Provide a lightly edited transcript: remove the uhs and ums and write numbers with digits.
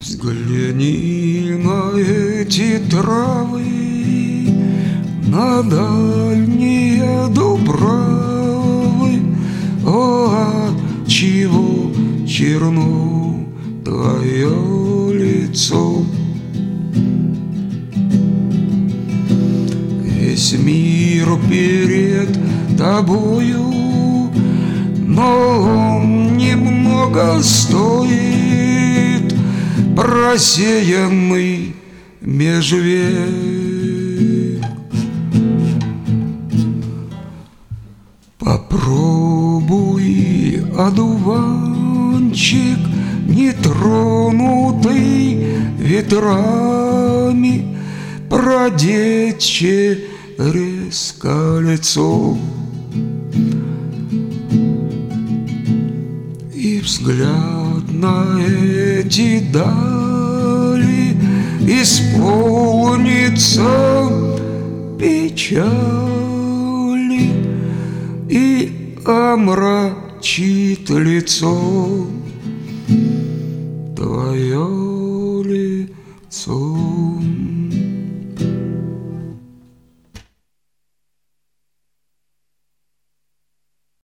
Взгляни на эти травы, на дальние дубравы. О, отчего черно твое лицо? Весь мир перед тобою, но он немного стоит, просеянный меж век. Попробуй одуванчик, нетронутый ветрами, продеть через кольцо. И взгляд на эти дали исполнится печали и омрачит лицо твое лицо.